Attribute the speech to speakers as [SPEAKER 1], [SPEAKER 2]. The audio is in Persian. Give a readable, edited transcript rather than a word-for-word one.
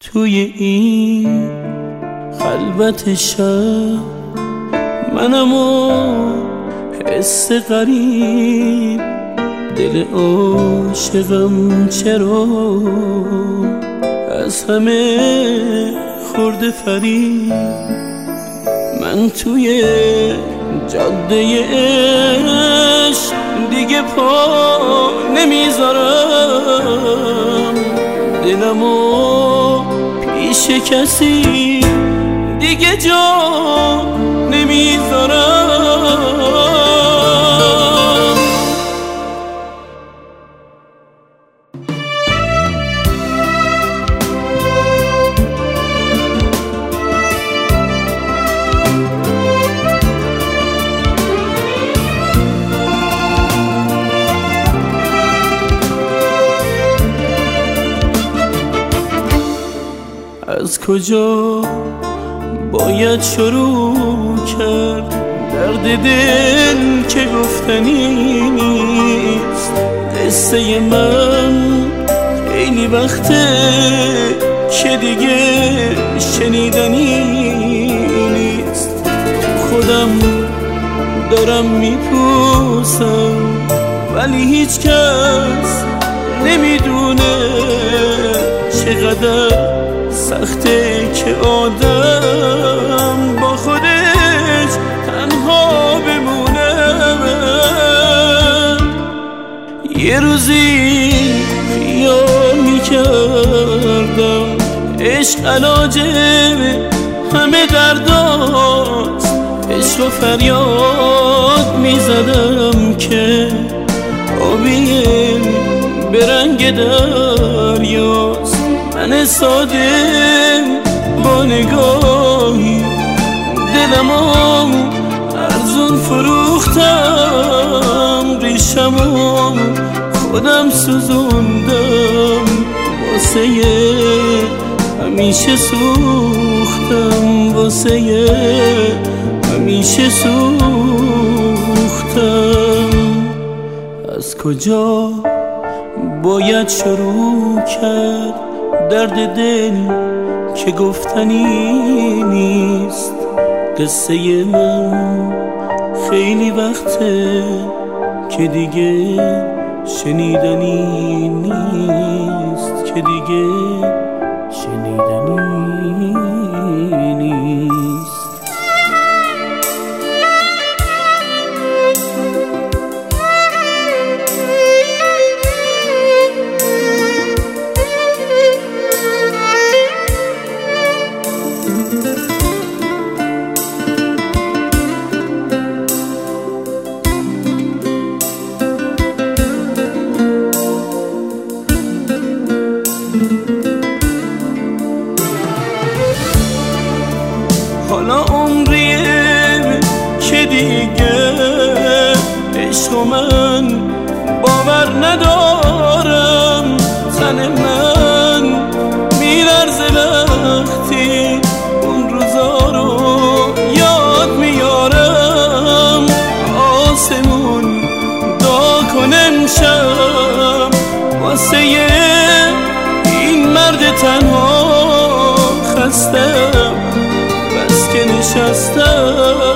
[SPEAKER 1] توی این خلوت شب منم و حس غریب، دل عاشقم چرا از همه خورده فریب. من توی جاده عشق دیگه پا نمیذارم، دلمو پیش کسی دیگه جا نمیذارم. از کجا باید شروع کرد درد دل که گفتنی نیست؟ قصه من خیلی وقته که دیگه شنیدنی نیست. خودم دارم میپوسم ولی هیچ کس نمیدونه چقدر سخته که آدم با خودش تنها بمونه. یه روزی خیال میکردم عشق علاج همه درداست، عشق و فریاد میزدم که آبی برنگ دریاست. من ساده با نگاهی دلمو ارزون فروختم، ریشمو خودم سوزوندم، واسه همیشه سوختم، واسه همیشه سوختم. از کجا باید شروع کرد درد دل که گفتنی نیست؟ قصه من خیلی وقته که دیگه شنیدنی نیست، که دیگه شنیدنی نیست. حالا عمریه که دیگه عشق من باور ندارم، تن من میلرزه وقتی اون روزا رو یاد میارم. آسمون دعا کن امشب واسه این مرد تنها، خستم بس که نشستم